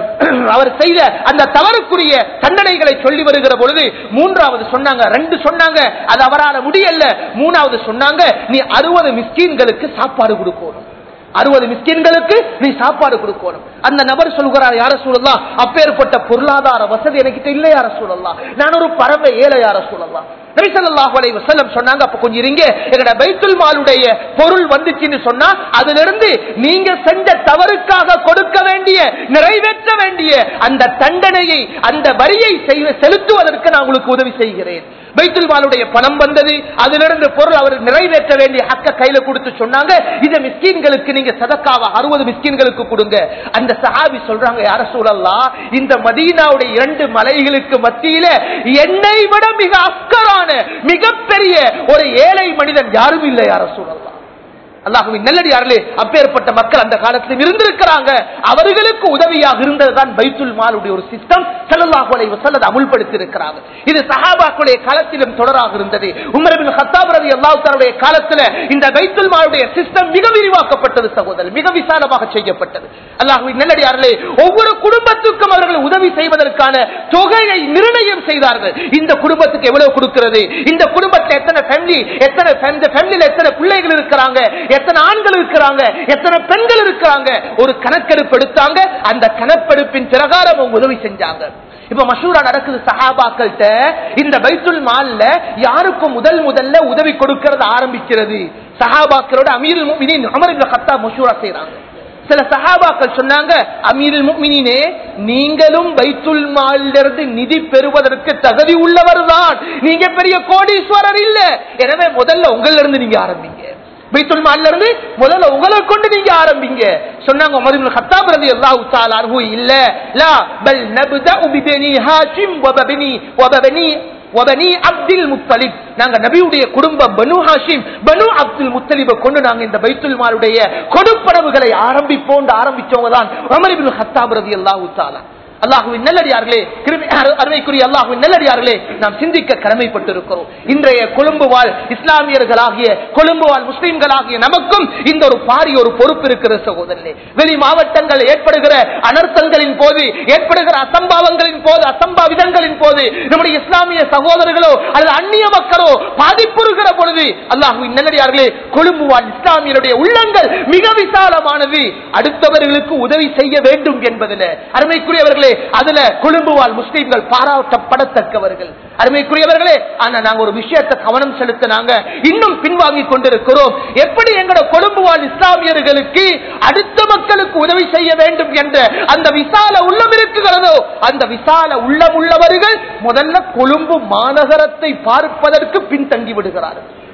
அவர் செய்த அந்த தவறுக்குரிய தண்டனைகளை சொல்லி வருகிற பொழுது மூன்றாவது சொன்னாங்க, ரெண்டு சொன்னாங்க, அது அவரால் முடியல. மூணாவது சொன்னாங்க, நீ அறுபது மிஸ்கீன்களுக்கு சாப்பாடு கொடுக்கணும், அறுபது மிஸ்கின்களுக்கு நீ சாப்பாடு கொடுக்கணும். அந்த நபர் சொல்கிறார், யா ரசூலல்லாஹ், அப்பேற்பட்ட பொருளாதார வசதி எனக்கிட்ட இல்ல யா ரசூலல்லாஹ், நான் ஒரு பரம ஏழை யா ரசூலல்லாஹ். நபி ஸல்லல்லாஹு அலைஹி வஸல்லம் சொன்னாங்க, அப்ப கொஞ்சம் இருங்க, எங்கட பைத்துல் மாலுடைய பொருள் வந்துச்சுன்னு சொன்னா அதிலிருந்து நீங்க செஞ்ச தவறுக்காக கொடுக்க வேண்டிய, நிறைவேற்ற வேண்டிய அந்த தண்டனையை, அந்த வரியை செலுத்துவதற்கு நான் உங்களுக்கு உதவி செய்கிறேன். பைத்துல் மாலுடைய பணம் வந்தது, அதிலிருந்து பொருள் அவர் நிறைவேற்ற வேண்டிய ஹக்க கையில கொடுத்து சொன்னாங்க, இத மிஸ்கீன்களுக்கு நீங்க சதக்காவா அறுபது மிஸ்கீன்களுக்கு கொடுங்க. அந்த சஹாபி சொல்றாங்க, யா ரசூலல்லாஹ், இந்த மதீனாவுடைய இரண்டு மலைகளுக்கு மத்தியில என்னை விட மிக அக்கறான மிகப்பெரிய ஒரு ஏழை மனிதன் யாரும் இல்லை யா ரசூலல்லாஹ். அல்லாஹ்வின் நல்லடியார்களே, அப்பேற்பட்ட மக்கள் அந்த காலத்தில் இருந்திருக்கிறாங்க. அவர்களுக்கு உதவியாக இருந்ததுதான் பைத்துல் மாலுடைய ஒரு சிஸ்டம். ஸல்லல்லாஹு அலைஹி வஸல்லம் அமுல்படுத்தி இருக்கிறாங்க. இது சஹாபாக்களுடைய காலத்திலும் தொடராக இருந்தது. உமர் இப்னு கத்தாப் ரலியல்லாஹு தஆலாவுடைய காலத்தில் இந்த பைத்துல் மாலுடைய சிஸ்டம் மிக விரிவாக்கப்பட்டது சகோதரர், மிக விசாலமாக செய்யப்பட்டது. அல்லாஹ்வின் நல்லடியார்களே, ஒவ்வொரு குடும்பத்துக்கும் அவர்கள் உதவி செய்வதற்கான தொகையை நிர்ணயம் செய்தார்கள். இந்த குடும்பத்துக்கு எவ்வளவு கொடுக்கிறது, இந்த குடும்பத்தில் எத்தனை ஃபேமிலி, எத்தனை ஃபேமிலியில் எத்தனை பிள்ளைகள் இருக்கிறாங்க, எத்தனை ஆண்கள் இருக்கிறாங்க, எத்தனை பெண்கள் இருக்கிறாங்க, ஒரு கணக்கெடுப்பு எடுத்தாங்க. அந்த கணக்கெடுப்பின் பிரகாரம் அவங்க உதவி செஞ்சாங்க. இப்ப மஷூரா நடக்குது சஹாபாக்கள்கிட்ட, இந்த பைத்துல் மால்ல யாருக்கும் முதல் முதல்ல உதவி கொடுக்கிறது ஆரம்பிக்கிறது சஹாபாக்களோட அமீருல் முஃமினீன் உமர் இப்னு கத்தாப் மஷூரா செய்றாங்க. சில சஹாபாக்கள் சொன்னாங்க, அமீருல் முஃமினீனே, நீங்களும் பைத்துல் மாலிலிருந்து நிதி பெறுவதற்கு தகுதி உள்ளவர் தான், நீங்க பெரிய கோடீஸ்வரர் இல்ல, எனவே முதல்ல உங்களிலிருந்து இருந்து நீங்க ஆரம்பிங்க, பைத்துல் மால்ல இருந்து முதல்ல உங்களை கொண்டு நீங்க ஆரம்பிங்க சொன்னாங்க. உமர் இப்னு கத்தாப் ரலியல்லாஹு தஆலா அன்ஹு, இல்ல லா பல் நப்தஉ பிபனி ஹாஷிம் வ பனி வ பனி வ பனி அப்துல் முத்தலிப், நாங்க நபியுடைய குடும்பம் பனு ஹாஷிம் பனு அப்துல் முத்தலிபை கொண்டு நாங்க இந்த பைத்துல் மாலுடைய கொடுப்பனவுகளை ஆரம்பிப்போம் ஆரம்பிச்சவங்க தான் உமர் இப்னு கத்தாப் ரலியல்லாஹு தஆலா. அல்லாஹ்வின் நல்லடியார்களே, அருமைக்குரிய அல்லாஹ்வின் நல்லடியார்களே, நாம் சிந்திக்க கடமைப்பட்டிருக்கிறோம். இன்றைய கொழும்பு வாழ் இஸ்லாமியர்களாகிய, கொழும்பு வாழ் முஸ்லிம்களாகிய நமக்கும் இந்த ஒரு பாரிய ஒரு பொறுப்பு இருக்கிற சகோதரனே. வெளி மாவட்டங்கள் ஏற்படுகிற அனர்த்தங்களின் போது, ஏற்படுகிற அசம்பாவங்களின் போது, அசம்பாவிதங்களின் போது நம்முடைய இஸ்லாமிய சகோதரர்களோ அல்லது அந்நிய மக்களோ பாதிப்புறுகிற பொழுது, அல்லாஹ்வின் நல்லடியார்களே, கொழும்பு வாழ் இஸ்லாமியருடைய உள்ளங்கள் மிக விசாலமானது. அடுத்தவர்களுக்கு உதவி செய்ய வேண்டும் என்பதில் அருமைக்குரியவர்களே, அதுல கொழும்பு வாழ் முஸ்லிம்கள் பாராட்டப்படத்தக்கவர்கள். அருமைக்குரியவர்களே, ஆனா நாங்க ஒரு விஷயத்தை கவனம் செலுத்தினாங்க, இன்னும் பின்வாங்கிக் கொண்டிருக்கிறோம். எப்படி எங்களோட கொழும்பு வாழ் இஸ்லாமியர்களுக்கு அடுத்த மக்களுக்கு உதவி செய்ய வேண்டும் என்ற அந்த விசால உள்ளம் இருக்குகிறதோ, அந்த விசால உள்ளம் உள்ளவர்கள் முதல்ல கொழும்பு மாநகரத்தை பார்ப்பதற்கு பின்தங்கி விடுகிறார்கள்.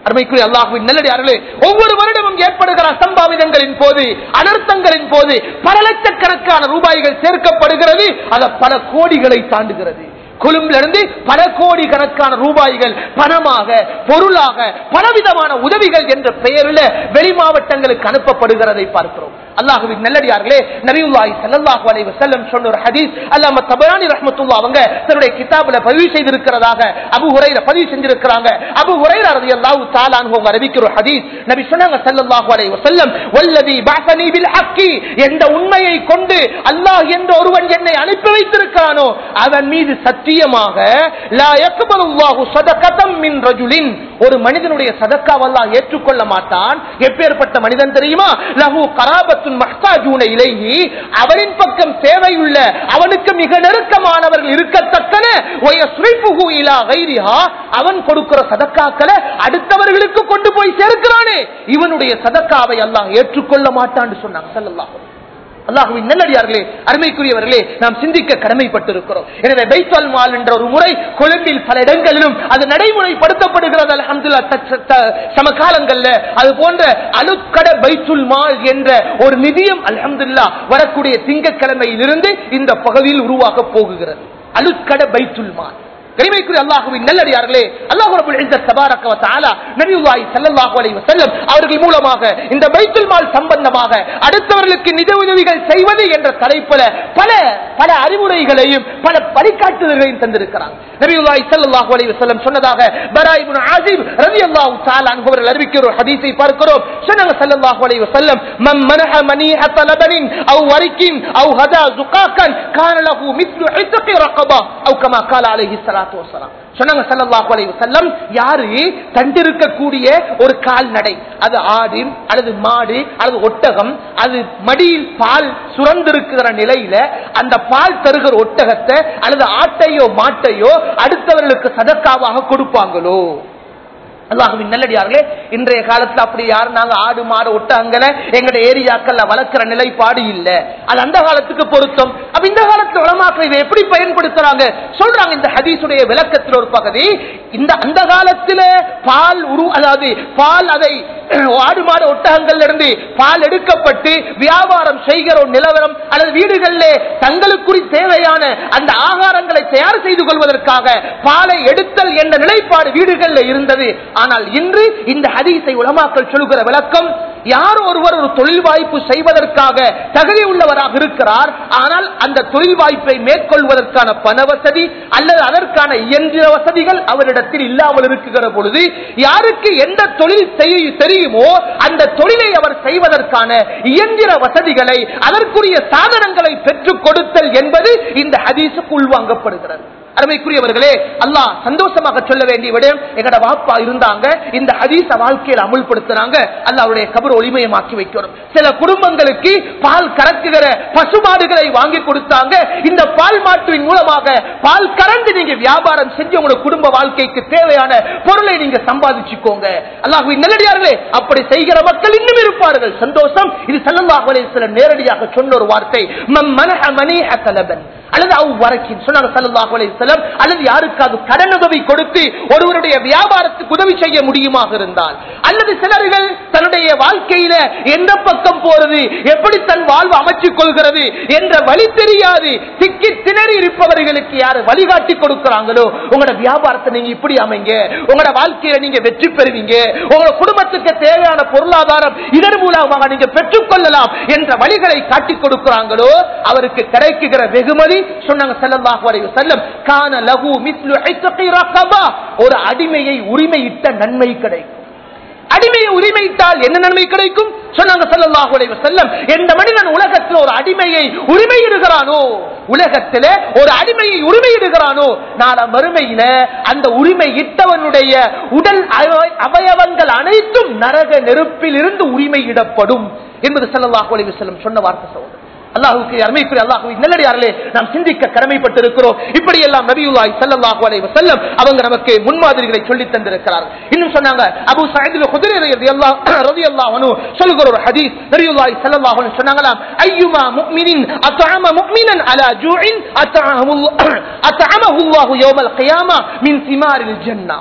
அருமைக்குரிய அல்லாஹ்வின் நல்லடியார்களே, ஒவ்வொரு வருடமும் ஏற்படுகிற அசம்பாவிதங்களின் போது, அனர்த்தங்களின் போது பல லட்சக்கணக்கான ரூபாய்கள் சேர்க்கப்படுகிறது. அது பல கோடிகளை தாண்டுகிறது. கொழும்பிலிருந்து பல கோடி கணக்கான ரூபாய்கள் பணமாக, பொருளாக, பலவிதமான உதவிகள் என்ற பெயரில் வெளி மாவட்டங்களுக்கு அனுப்பப்படுகிறதை பார்க்கிறோம். அல்லாஹ்வின் நல்லடியார்களே, நபியுல்லாஹி ஸல்லல்லாஹு அலைஹி வஸல்லம் சொன்ன ஒரு ஹதீஸ் அல்லாம தபரானி ரஹ்மத்துல்லாஹ் அவங்க தன்னுடைய கிதாபில பதிவு செய்திருக்கிறதாக அபூ ஹுரைரா பதிவு செஞ்சிருக்கிறாங்க. அபூ ஹுரைரா রাদিয়াল্লাহு தஆலா அன்ஹு அவங்க அறிவிக்கிற ஒரு ஹதீஸ், நபி சொன்னாங்க ஸல்லல்லாஹு அலைஹி வஸல்லம், வல்லதி பஅஸனி பில் ஹக்கி, என்ற உண்மையை கொண்டு அல்லாஹ் என்ற ஒருவன் என்னை அனுப்பி வைத்திருக்கானோ அவன் மீது சத்தியமாக லா யக்பலுல்லாஹு ஸதகதம் மின் ரஜுலின், ஒரு மனிதனுடைய சதக்காவை அல்லாஹ் ஏற்றுக்கொள்ள மாட்டான். எப்பேற்பட்ட மனிதன் தெரியுமா? லஹு கராபத்துன் மஹ்தாஜூன இலைஹி, அவனின் பக்கம் தேவையுள்ள, அவனுக்கு மிக நெருக்கமானவர்கள் இருக்கத்தக்கன வயஸ்ரிஃபுஹு இலா கைரிஹா, அவன் கொடுக்கிற சதக்காக்களை அடுத்தவர்களுக்கு கொண்டு போய் சேர்க்கிறானே, இவனுடைய சதக்காவை அல்லாஹ் ஏற்றுக்கொள்ள மாட்டான்னு சொன்னாங்க ஸல்லல்லாஹு அலைஹி. அல்லாஹ்வின் நல்லடியார்களே, அருமைக்குரியவர்களே, நாம் சிந்திக்க கடமைப்பட்டிருக்கிறோம். எனவே பைத்துல் மால் என்ற ஒரு முறை கொழும்பில் பல இடங்களிலும் அது நடைமுறைப்படுத்தப்படுகிறது. அல்ஹம்துலில்லாஹ் சமகாலங்கள்ல அது போன்ற அலுக்கட பைத்துல் மால் என்ற ஒரு நிதியம் அல்ஹம்துலில்லாஹ் வரக்கூடிய திங்கட்கிழமையிலிருந்து இந்த பகுதியில் உருவாக போகுகிறது. அலுக்கட பைத்துல் மால். கரிமைக்குரிய அல்லாஹ்வின் நல்லடியார்களே, அல்லாஹ் ரப்பல் இஸ்ஸத் தபாரக வ தஆலா நபியுல்லாஹி ஸல்லல்லாஹு அலைஹி வஸல்லம் அவர்கள் மூலமாக இந்த பைத்துல் மால் சம்பந்தமாக அடுத்தவர்களுக்கு நிதி உதவிகள் செய்வது என்ற தலைப்பில பல பல அறிவுரைகளையும் பல வழிகாட்டுதல்களையும் தந்திருக்கிறார். நபியுல்லாஹி ஸல்லல்லாஹு அலைஹி வஸல்லம் சொன்னதாக பரா இப்னு ஆஸிப் রাদিয়াল্লাহு தஆலா அன்ஹு அவர்கள் அறிவிக்கிற ஒரு ஹதீஸை பார்க்கிறோம். சொன்னாங்க ஸல்லல்லாஹு அலைஹி வஸல்லம், மன் மனஹ மனீஹத லபனின் அவ் வரிக்கின் அவ் ஹதா ஸுகாகன் கான லஹு மிஸ்லு இத்கி ரகபா அவ் கமா قال عليه الصلاه சொன்னாங்க ஸல்லல்லாஹு அலைஹி வஸல்லம், யாரு தண்டிருக்கக்கூடிய ஒரு கால்நடை, அது ஆடு அல்லது மாடு அல்லது ஒட்டகம், அது மடியில் பால் சுரந்திருக்கிற நிலையில அந்த பால் தருகிற ஒட்டகத்தை அல்லது ஆட்டையோ மாட்டையோ அடுத்தவர்களுக்கு சதக்காவாக கொடுப்பாங்களோ. அல்லாஹ்வின் நல்லடியார்களே, இன்றைய காலத்துல அப்படி யாரு நாங்க ஆடு மாடு ஒட்டகங்களை எங்கட ஏரியாக்கள்ல வளர்க்கிற நிலைப்பாடு இல்ல. அது அந்த காலத்துக்கு பொருத்தம். அப்ப இந்த காலத்துல உலமாக்கள் இதை எப்படி பயன்படுத்துறாங்க சொல்றாங்க. இந்த ஹதீஸுடைய விளக்கத்தில் ஒரு பகுதி, இந்த அந்த காலத்துல பால் உரு அதாவது பால் அதை ஆடு மாடு ஒட்டகங்கள்ல இருந்து பால் எடுக்கப்பட்டு வியாபாரம் செய்கிற ஒரு நிலவரம் அல்லது வீடுகளிலே தங்களுக்குறி தேவையான அந்த ஆகாரங்களை தயார் செய்து கொள்வதற்காக பாலை எடுத்தல் என்ற நிலைப்பாடு வீடுகளில் இருந்தது. ஆனால் இன்று இந்த ஹதீஸை உலமாக்கள் சொல்லுகிற விளக்கம், யார் ஒருவர் ஒரு தொழில் வாய்ப்பு செய்வதற்காக தகுதி உள்ளவராக இருக்கிறார், ஆனால் அந்த தொழில் வாய்ப்பை மேற்கொள்வதற்கான பண வசதி அல்லது அதற்கான இயந்திர வசதிகள் அவரிடத்தில் இல்லாமல் இருக்கிற பொழுது, யாருக்கு எந்த தொழில் தெரியுமோ அந்த தொழிலை அவர் செய்வதற்கான இயந்திர வசதிகளை அதற்குரிய சாதனங்களை பெற்றுக் கொடுத்தல் என்பது இந்த ஹதீஸுக்கு உள்வாங்கப்படுகிறது. அருமைக்குரியவர்களே, அல்லாஹ் சந்தோஷமாக சொல்ல வேண்டிய விடயம், எங்கட வாப்பா இருந்தாங்க, இந்த ஹதீஸ வாழ்க்கையில் அமுல்படுத்தினாங்க, அல்லாஹ்வுடைய கபர் ஒளிமயமாக்கி வைக்கிறோம். சில குடும்பங்களுக்கு பால் கறக்குகிற பசுமாடுகளை வாங்கி கொடுத்தாங்க. இந்த பால் மாற்றின் மூலமாக பால் கறந்து நீங்க வியாபாரம் செஞ்சு உங்களோட குடும்ப வாழ்க்கைக்கு தேவையான பொருளை நீங்க சம்பாதிச்சுக்கோங்க. அல்லாஹ்வின் நல்லடியார்களே, அப்படி செய்கிற மக்கள் இன்னும் இருப்பார்கள். சந்தோஷம். இது ஸல்லல்லாஹு அலைஹி வஸல்லம் நேரடியாக சொன்ன ஒரு வார்த்தை. மன் மனஹ மனீஹத லபன் அல்லது அவ் வரைக்கும் சொன்னாங்க ஸல்லல்லாஹு அலைஹி வஸல்லம், அல்லது யாருக்காவது கடன் உதவி கொடுத்து ஒருவருடைய வியாபாரத்துக்கு உதவி செய்ய முடியுமாக இருந்தால், அல்லது சிலர்கள் தன்னுடைய வாழ்க்கையில எந்த பக்கம் போறது, எப்படி தன் வாழ்வு அமைச்சுக் கொள்கிறது என்ற வழி தெரியாது திக்கி திணறி இருப்பவர்களுக்கு யாரு வழிகாட்டி கொடுக்கிறாங்களோ, உங்களோட வியாபாரத்தை நீங்க இப்படி அமைங்க, உங்களோட வாழ்க்கையில நீங்க வெற்றி பெறுவீங்க, உங்களோட குடும்பத்துக்கு தேவையான பொருளாதாரம் இதன் மூலமாக நீங்க பெற்றுக் கொள்ளலாம் என்ற வழிகளை காட்டி கொடுக்கிறாங்களோ, அவருக்கு கிடைக்குகிற வெகுமதி சொன்னாங்க ஸல்லல்லாஹு அலைஹி வஸல்லம், கான லஹு மிஸ்லு இத்கி ரகபா, ஒரு அடிமையை உரிமையிட்ட நன்மை கிடைக்கும். அடிமையை உரிமையிட்டால் என்ன நன்மை கிடைக்கும் சொன்னாங்க ஸல்லல்லாஹு அலைஹி வஸல்லம், எந்த மனிதன் உலகத்தில் ஒரு அடிமையை உரிமையிடுகிறானோ, உலகத்தில் ஒரு அடிமையை உரிமையிடுகிறானோ, நாள மறுமையில அந்த உரிமையிட்டவனுடைய உடல் அவயவங்கள் அனைத்தும் நரக நெருப்பில் இருந்து உரிமையிடப்படும் என்பது ஸல்லல்லாஹு அலைஹி வஸல்லம் சொன்ன வார்த்தை. சகோதரர், அல்லாஹ்வுக்கு அருமைக்குரிய அல்லாஹ்வின் நல்லடியார்களே, நாம் சிந்திக்க கடமைப்பட்டிருக்கிறோம். இப்படி எல்லாம் நபியுல்லாஹி ஸல்லல்லாஹு அலைஹி வஸல்லம் அவங்க நமக்கு முன்மாதிரிகளை சொல்லி தந்திருக்கிறார்கள். இன்னும் சொன்னாங்க, அபூ ஸஈத் அல்-குத்ரி ரலியல்லாஹு அன்ஹு சொல்கிற ஒரு ஹதீஸ், நபியுல்லாஹி ஸல்லல்லாஹு அலைஹி சொன்னாங்களாம், அய்யுமா முஃமினின் அத்அம முஃமினன் அலா ஜூஇன் அத்அமஹு அல்லாஹு யௌமல் கியாமா மின் சிமாரில் ஜன்னah.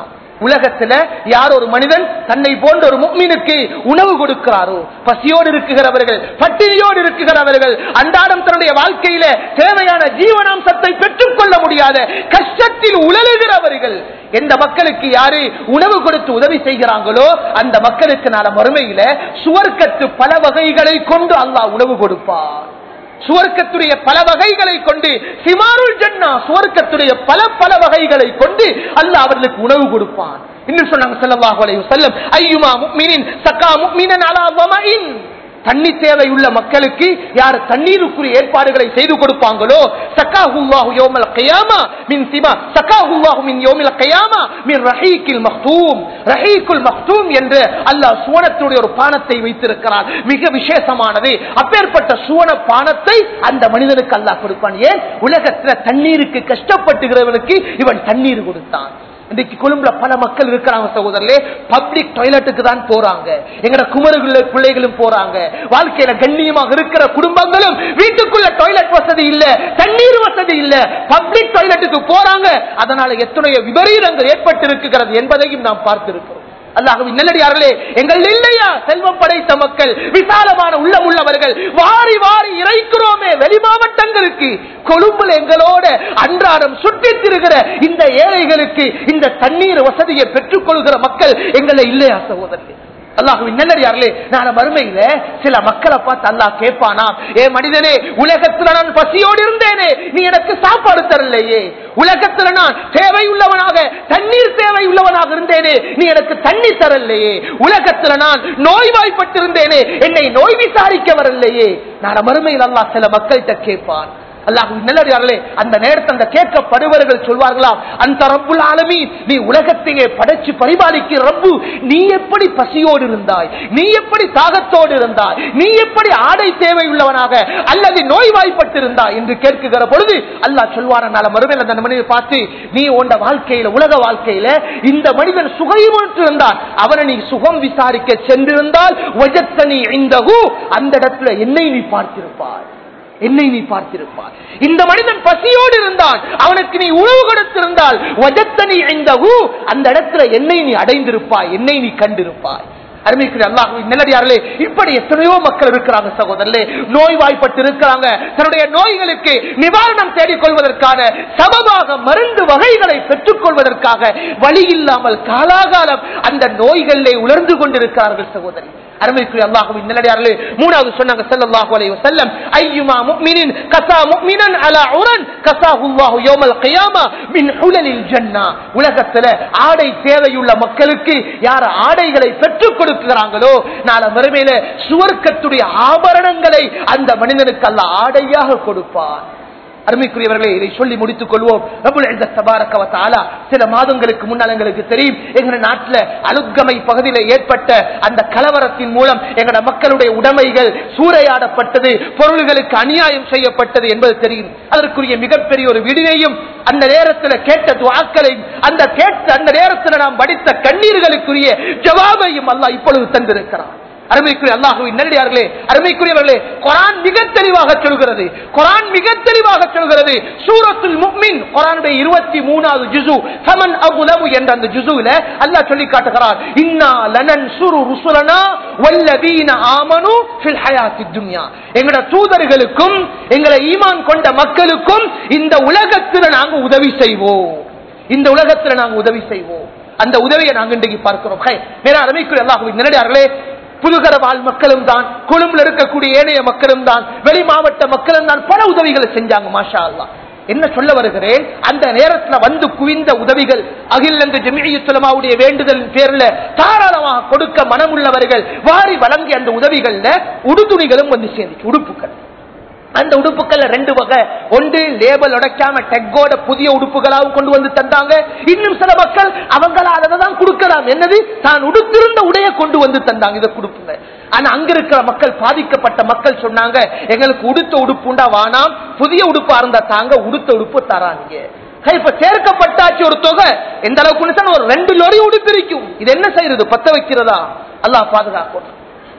உலகத்துல யார் ஒரு மனிதன் தன்னை போன்ற ஒரு முஃமினுக்கு உணவு கொடுக்கிறாரோ, பசியோடு இருக்குகிறவர்கள், பட்டினியோடு இருக்குகிறவர்கள், அன்றாடம் தன்னுடைய வாழ்க்கையில தேவையான ஜீவனாம்சத்தை பெற்றுக் கொள்ள முடியாத கஷ்டத்தில் உழலுகிறவர்கள், எந்த மக்களுக்கு யாரு உணவு கொடுத்து உதவி செய்கிறாங்களோ அந்த மக்களுக்கு நாள மறுமையில சுவர்க்கத்து பல வகைகளை கொண்டு அல்லாஹ் உணவு கொடுப்பார். சுவர்க்கத்துடைய பல வகைகளை கொண்டு, சிமாருல் ஜன்னா, சுவர்க்கத்துடைய பல பல வகைகளை கொண்டு அல்லாஹ் அவர்களுக்கு உணவு கொடுப்பான். இன்னும் சொன்னாங்க ஸல்லல்லாஹு அலைஹி வஸல்லம், அய்யுமா முஃமினின் ஸகா முஃமினன் அலா வமஇன், தண்ணீர் தேவை உள்ள மக்களுக்கு யார் தண்ணீருக்குரிய ஏற்பாடுகளை செய்து கொடுப்பாங்களோ, ஸகாஹுல்லாஹு யௌமல் கியாமா மின் சிமா ஸகாஹுல்லாஹு மின் யௌமில் கியாமா மின் ரஹீகில் மக்தூம். ரஹீகுல் மக்தூம் என்று அல்லாஹ் சுவனத்துடைய ஒரு பானத்தை வைத்திருக்கிறார், மிக விசேஷமானது. அப்பேற்பட்ட சுவன பானத்தை அந்த மனிதனுக்கு அல்லாஹ் கொடுப்பான். ஏன்? உலகத்துல தண்ணீருக்கு கஷ்டப்பட்டுகிறவனுக்கு இவன் தண்ணீர் கொடுத்தான். இன்றைக்கு கொழும்புல பல மக்கள் இருக்கிறாங்க சகோதரர்களே, பப்ளிக் டாய்லெட்டுக்கு தான் போறாங்க. எங்கட குமரகுல பிள்ளைகளும் போறாங்க. வாழ்க்கையில கண்ணியமாக இருக்கிற குடும்பங்களும் வீட்டுக்குள்ள டாய்லெட் வசதி இல்ல, தண்ணீர் வசதி இல்ல, பப்ளிக் டாய்லெட்டுக்கு போறாங்க. அதனால எத்தனைய விபரீதங்கள் ஏற்பட்டு இருக்கிறது என்பதையும் நாம் பார்த்திருக்கிறோம். அல்லாஹ்வின் நல்லடியார்களே, எங்கள் இல்லையா செல்வம் படைத்த மக்கள், விசாலமான உள்ளம் உள்ளவர்கள், வாரி வாரி இறைக்கிறோமே வெளி மாவட்டங்களுக்கு, கொழும்புல எங்களோட அன்றாடம் சுற்றித் திரிகிற இந்த ஏழைகளுக்கு இந்த தண்ணீர் வசதியை பெற்றுக் கொள்கிற மக்கள் எங்களை இல்லையா சகோதரர்களே? அல்லாஹ்வின் நல்லடியார்களே, நாளை மறுமையில சில மக்களை பார்த்து அல்லாஹ் கேட்பானா, ஏ மனிதனே, உலகத்துல நான் பசியோடு இருந்தேனே, நீ எனக்கு சாப்பாடு தரலையே. உலகத்துல நான் தேவை உள்ளவனாக, தண்ணீர் தேவை உள்ளவனாக இருந்தேனே, நீ எனக்கு தண்ணீர் தரலையே. உலகத்துல நான் நோய்வாய்ப்பட்டிருந்தேனே, என்னை நோய் விசாரிக்க வரலையே. நாளை மறுமையில் அல்லாஹ் சில மக்கள்கிட்ட கேட்பான். அல்லாஹ்வின் நல்லடியார்களே, அந்த நேரத்தில் அந்த கேட்கப்படுபவர்கள் சொல்வார்களாம், அந்த ரப்புல் ஆலமீன், நீ உலகத்தையே படைச்சு பரிபாலிக்கிற ரப்பு, நீ எப்படி பசியோடு இருந்தாய், நீ எப்படி தாகத்தோடு இருந்தாய், நீ எப்படி ஆடை தேவை உள்ளவனாக அல்லது நோய்வாய்ப்பட்டிருந்தாய் என்று கேட்கிற பொழுது அல்லாஹ் சொல்வாரனால மறுமையில் அந்த மனிதனை பார்த்து, நீ உண்ட வாழ்க்கையில, உலக வாழ்க்கையில இந்த மனிதன் சுகம் இருந்தால் அவனை நீ சுகம் விசாரிக்க சென்றிருந்தால் வஜத்தனி இந்தஹு, அந்த இடத்துல என்னை நீ பார்த்திருப்பாய், என்னை நீ பார்த்திருப்பார். இந்த மனிதன் பசியோடு இருந்தான், அவனுக்கு நீ உணவு கொடுத்திருந்தால் வஜத்தனி இந்தஹு, அந்த இடத்துல என்னை நீ அடைந்திருப்பாய், என்னை நீ கண்டிருப்பாய். அருமைக்குரிய அல்லாஹ்வின் நல்லடியார்களே, இப்படி எத்தனையோ மக்கள் இருக்கிறாங்க சகோதரர்களே, நோய்வாய்ப்பட்டு இருக்கிறாங்க. தன்னுடைய நோய்களுக்கு நிவாரணம் தேடிக் கொள்வதற்கான சமமாக மருந்து வகைகளை பெற்றுக் கொள்வதற்காக வழி இல்லாமல் காலாகாலம் அந்த நோய்களிலே உலர்ந்து கொண்டிருக்கிறார்கள் சகோதரி. அருமைக்குரிய அல்லாஹ்வின் நல்லடியார்களே, மூணாவது சொன்னாங்க ஸல்லல்லாஹு அலைஹி வஸல்லம், அய்யுமா முஃமினின் கஸா முஃமினன் அலா உரன் கஸாஹுல்லாஹு யௌமல் கியாமா மின் ஹுலலில் ஜன்னah. உலகத்துல ஆடை தேவையுள்ள மக்களுக்கு யார் ஆடைகளை பெற்றுக் கொடுக்கிறாங்களோ, நாளை மறுமையில சுவர்க்கத்துடைய ஆபரணங்களை அந்த மனிதனுக்கு அல்லாஹ் ஆடையாக கொடுப்பார். அருமைக்குரியவர்களே, இதை சொல்லி முடித்துக் கொள்வோம். ரப்புல் இஸ்ஸத் தபாரக வ தஆலா சில மாதங்களுக்கு முன்னால் எங்களுக்கு தெரியும், எங்க நாட்டில் அலுத்கமை பகுதியில் ஏற்பட்ட அந்த கலவரத்தின் மூலம் எங்களோட மக்களுடைய உடைமைகள் சூறையாடப்பட்டது, பொருள்களுக்கு அநியாயம் செய்யப்பட்டது என்பது தெரியும். அதற்குரிய மிகப்பெரிய ஒரு விடிவையும் அந்த நேரத்தில் கேட்ட துஆக்களையும் அந்த கேட்ட அந்த நேரத்தில் நாம் படித்த கண்ணீர்களுக்குரிய ஜவாபையும் அல்லாஹ் இப்பொழுது தந்திருக்கிறார். அருமைக்குரிய அல்லாஹ்வின் நல்லடியார்களே, அருமைக்குரியவர்களே, குர்ஆன் மிக தெளிவாக சொல்கிறது, குர்ஆன் மிக தெளிவாக சொல்கிறது. சூரத்துல் முஃமின் குர்ஆனுடைய இருபத்தி மூன்றாவது ஜுஸு ஃபமன் அக்லமு என்ற அந்த ஜுஸுல அல்லாஹ் சொல்லி காட்டுகிறார், இன்னா லனன்சுரு ருசுலனா வல்லதீன ஆமனு ஃபில் ஹயாத்தித் துன்யா. எங்கட தூதர்களுக்கும் எங்களை ஈமான் கொண்ட மக்களுக்கும் இந்த உலகத்தில் நாங்க உதவி செய்வோம், இந்த உலகத்தில் நாங்க உதவி செய்வோம். அந்த உதவியை நாங்க இன்றைக்கு பார்க்கிறோம். மேல அருமைக்குரிய அல்லாஹ்வின் நல்லடியார்களே, புதுகர வாழ் மக்களும் தான், கொழும்புல இருக்கக்கூடிய ஏனைய மக்களும் தான், வெளி மாவட்ட மக்களும் தான் பல உதவிகளை செஞ்சாங்க. மாஷா அல்லாஹ். என்ன சொல்ல வருகிறேன், அந்த நேரத்தில் வந்து குவிந்த உதவிகள் அகில ஜமீஅத்துல் உலமாவுடைய வேண்டுதலின் பேர்ல தாராளமாக கொடுக்க மனமுள்ளவர்கள் வாரி வழங்கி அந்த உதவிகள்ல உடுதுணிகளும் வந்து சேர்ந்துச்சு, உடுப்புகள். அந்த உடுப்புகள் ரெண்டு வகை, ஒன்று லேபல் உடைக்காம டெக்கோட புதிய உடுப்புகளாகவும் கொண்டு வந்து தந்தாங்க. இன்னும் சில மக்கள் அவங்களால தான் கொடுக்கலாம், என்னது தான் உடுத்திருந்த உடைய கொண்டு வந்து தந்தாங்க, இதை கொடுப்புங்க. ஆனா அங்க இருக்கிற மக்கள், பாதிக்கப்பட்ட மக்கள் சொன்னாங்க, எங்களுக்கு உடுத்த உடுப்பு உண்டா வானாம், புதிய உடுப்பா இருந்தா தாங்க, உடுத்த உடுப்பு தராங்க. இப்ப சேர்க்கப்பட்டாச்சு ஒரு தொகை, எந்த அளவுக்கு ஒரு ரெண்டு லொரி உடுப்பு இருக்கும். இது என்ன செய்யறது, பத்த வைக்கிறதா? அல்லாஹ் பாதுகாக்கணும்.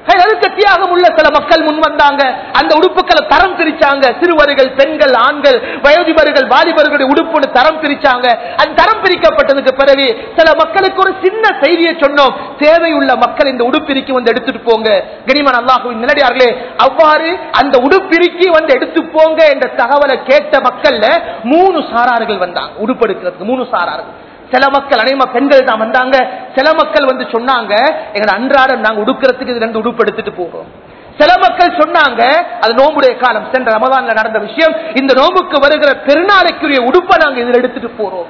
அதுக்கு தியாகம் உள்ள சில மக்கள் முன் வந்தாங்க. அந்த உடுப்புகளை தரம் பிரிச்சாங்க. சிறுவர்கள், பெண்கள், ஆண்கள், வயோதிபர்கள், வாலிபர்களுடைய உடுப்புன்னு தரம் பிரிச்சாங்க. அது தரம் பிரிக்கப்பட்டதுக்கு பிறகு சில மக்களுக்கு ஒரு சின்ன செய்தியை சொன்னோம். தேவையுள்ள மக்கள் இந்த உடுப்பிரிக்கு வந்து எடுத்துட்டு போங்க. கனிமன் அல்லாஹ்வின் நல்லடியார்களே, அவ்வாறு அந்த உடுப்பிரிக்கு வந்து எடுத்து போங்க என்ற தகவலை கேட்ட மக்கள்ல மூணு சாரார்கள் வந்தாங்க. உடுப்பெடுக்கிறதுக்கு மூணு சாரார்கள். சில மக்கள் அனைமா பெண்கள் தான் வந்தாங்க. சில மக்கள் வந்து சொன்னாங்க, எங்க அன்றாடம் நாங்க உடுக்கிறதுக்கு இது ரெண்டு உடுப்பு எடுத்துட்டு போறோம். சில மக்கள் சொன்னாங்க, அது நோம்புடைய காலம், சென்ற ரமதான்ல நடந்த விஷயம், இந்த நோம்புக்கு வருகிற பெருநாளைக்குரிய உடுப்பை நாங்க இதில் எடுத்துட்டு போறோம்.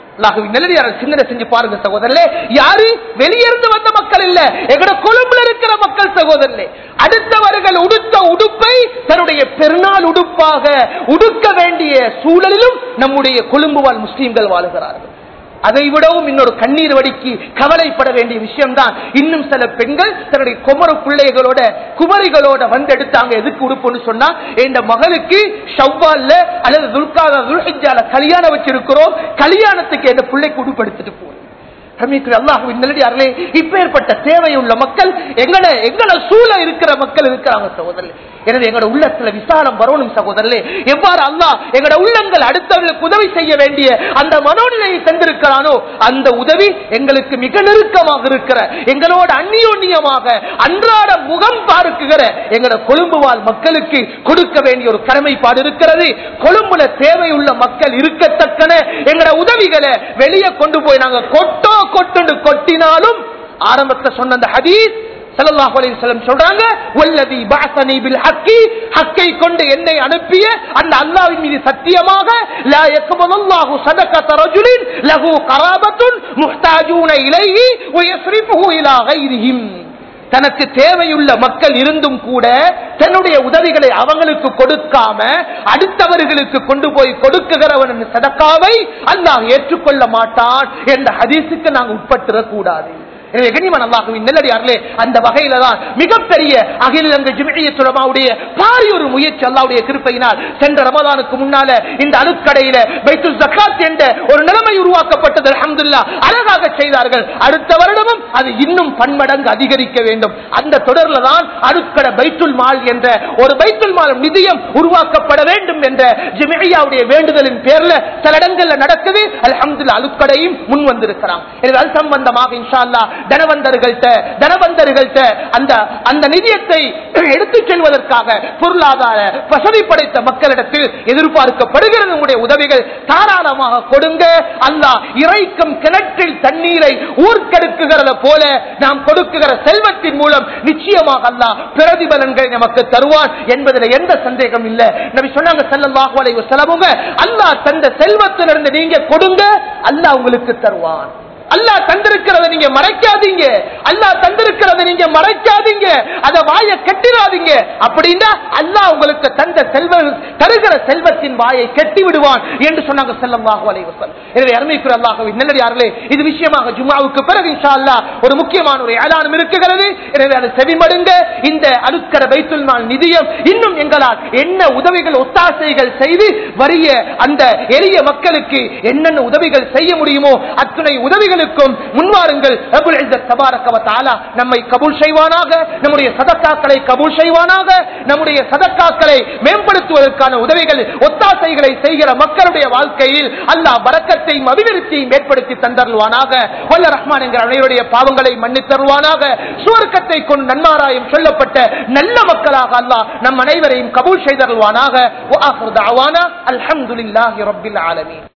சிந்தனை செஞ்சு பாருங்க சகோதரர்களே, யாரு வெளியிருந்து வந்த மக்கள் இல்ல, எங்கட கொழும்புல இருக்கிற மக்கள் சகோதரர்களே. அடுத்தவர்கள் உடுத்த உடுப்பை தன்னுடைய பெருநாள் உடுப்பாக உடுக்க வேண்டிய சூழலிலும் நம்முடைய கொழும்பு வாழ் முஸ்லீம்கள் வாழுகிறார்கள். அதை விடவும் இன்னொரு கண்ணீர் வடிக்கு கவலைப்பட வேண்டிய விஷயம் தான், இன்னும் சில பெண்கள் தன்னுடைய குமர பிள்ளைகளோட குமரிகளோட வந்து எடுத்தாங்க. எதுக்கு உடுப்புன்னு சொன்னா, என் மகளுக்கு ஷவ்வால்ல அல்லது துல்காதா துல்ஹிஜ்ஜால கல்யாணம் வச்சிருக்கிறோம், கல்யாணத்துக்கு என் பிள்ளைக்கு உடுப்பு எடுத்துட்டு போறோம். அல்லாஹ்வின் நல்லடியார்களே, இப்பேற்பட்ட தேவையுள்ள மக்கள் எங்கட எங்கட சூழ இருக்கிற மக்கள் இருக்கிறாங்க சகோதரர்களே. எனவே எங்கட உள்ளத்துல விசாரம் வரணும் சகோதரர்களே. எவ்வாறு அல்லாஹ் எங்கட உள்ளங்கள் அடுத்தவர்களுக்கு உதவி செய்ய வேண்டிய அந்த மனோநிலையை தந்திருக்கிறானோ, அந்த உதவி எங்களுக்கு மிக நெருக்கமாக இருக்கிற, எங்களோட அந்நியோன்யமாக அன்றாட முகம் பார்க்குகிற எங்கட கொழும்பு வாழ் மக்களுக்கு கொடுக்க வேண்டிய ஒரு கடமைப்பாடு இருக்கிறது. கொழும்புல தேவையுள்ள மக்கள் இருக்கத்தக்கன எங்கட உதவிகளை வெளியே கொண்டு போய் நாங்க கொட்டோ கொட்டு கொட்டினாலும், ஆரம்பத்தில் சொன்ன அந்த ஹதீஸ் ஸல்லல்லாஹு அலைஹி வஸல்லம் சொல்றாங்க, வல்லதி பஅஸனி பில் ஹக்கி, ஹக்கை கொண்டு என்னை அனுப்பிய அந்த அல்லாஹ்வின் மீது சத்தியமாக, லா யக்பலுல்லாஹு ஸதகத ரஜுலின் லஹு கராபத்துன் முஹ்தாஜூன இலைஹி வ யஸ்ரிஃபுஹு இலா கைரிஹிம். தனக்கு தேவையுள்ள மக்கள் இருந்தும் கூட தன்னுடைய உதவிகளை அவங்களுக்கு கொடுக்காம அடுத்தவர்களுக்கு கொண்டு போய் கொடுக்குகிறவன் சதக்காவை அல்லாஹ் ஏற்றுக்கொள்ள மாட்டான் என்ற ஹதீஸுக்கு நாங்கள் உட்பட்டுறக் கூடாது. அந்த வகையில தான் மிகப்பெரிய அகில இலங்கை ஜமிஇய்யத் உலமாவுடைய பாரிய ஒரு முயற்சி அல்லாஹ்வுடைய கிருபையினால் சென்ற ரமதானுக்கு முன்னால இந்த அலுக்கடையில பைத்துல் ஜகாத் என்ற ஒரு நிலைமை உருவாக்கப்பட்டது. அல்ஹம்துலில்லாஹ் அழகாக செய்தார்கள். அடுத்த வருடமும் அது இன்னும் பன்மடங்கு அதிகரிக்க வேண்டும். அந்த தொடர்ல தான் அலுக்கடை பைத்துல் மால் என்ற ஒரு பைத்துல் மால் நிதியம் உருவாக்கப்பட வேண்டும் என்ற ஜமிஇய்யாவுடைய வேண்டுதலின் பேர்ல சில இடங்கள்ல நடக்குது. அல்ஹம்துலில்லாஹ் அலுக்கடையும் முன் வந்திருக்கிறாங்க. இது அது சம்பந்தமாக இன்ஷா அல்லாஹ் தனவந்தர்கள்ட்ட தனவந்தர்கள்ட்ட அந்த அந்த நிதியத்தை எடுத்துச் செல்வதற்காக பொருளாதார வசதி படைத்த மக்களிடத்தில் எதிர்பார்க்கப்படுகிறது. உங்களுடைய உதவிகள் தாராளமாக கொடுங்க. அல்லாஹ் இறைக்கும் கிணற்றில் தண்ணீரை ஊர்க்கெடுக்குகிறத போல நாம் கொடுக்குகிற செல்வத்தின் மூலம் நிச்சயமாக அல்லாஹ் பிரதிபலன்களை நமக்கு தருவான் என்பதில் எந்த சந்தேகம் இல்லை. நபி சொன்னாங்க ஸல்லல்லாஹு அலைஹி வஸல்லம், அல்லாஹ் தந்த செல்வத்திலிருந்து நீங்க கொடுங்க, அல்லாஹ் உங்களுக்கு தருவான். அல்லாஹ் தந்திருக்கிறத நீங்க மறைக்காதீங்க, அல்லாஹ் தந்திருக்கிறத நீங்க மறைக்காதீங்க, அத வாயை கட்டிடாதீங்க. அப்படின்னா அல்லாஹ் உங்களுக்கு தந்த செல்வ தருகிற செல்வத்தின் வாயை கட்டி விடுவான் என்று சொன்னாங்க ஸல்லல்லாஹு அலைஹி வஸல்லம். எனவே அருமைக்குரிய அல்லாஹ்வின் நல்லடியார்களே, இது விஷயமாக ஜும்ஆவுக்கு பிறகு இன்ஷா அல்லாஹ் ஒரு முக்கியமான ஒரு ஏலானம் இருக்குகிறது. எனவே அதை செவிமடுங்க. இந்த அலுக்கட பைத்துல் மால் நிதியம் இன்னும் எங்களால் என்ன உதவிகள் ஒத்தாசைகள் செய்து வறிய அந்த எளிய மக்களுக்கு என்னென்ன உதவிகள் செய்ய முடியுமோ அத்தனை உதவிகள் முன்வாருங்கள். ரப்புல் இஸ்ஸத் தபாரக வ தஆலா நம்மை கபூல் செய்வானாக, நம்முடைய சதக்காக்களை கபூல் செய்வானாக, நம்முடைய சதக்காக்களை மேம்படுத்துவதற்கான உதவிகள் ஒத்தாசைகளை செய்கிற மக்களுடைய வாழ்க்கையில் அல்லாஹ் பரக்கத்தையும் அபிவிருத்தியையும் ஏற்படுத்தி தந்தருவானாக. வல்ல ரஹ்மான் என்கிற அனைவருடைய பாவங்களை மன்னித்தருவானாக. சுவர்க்கத்தை கொண்டு நன்மாராயம் சொல்லப்பட்ட நல்ல மக்களாக அல்லாஹ் நம் அனைவரையும் கபூல் செய்தருவானாக. வ ஆகிரு தஅவானா அல்ஹம்துலில்லாஹி ரப்பில் ஆலமீன்.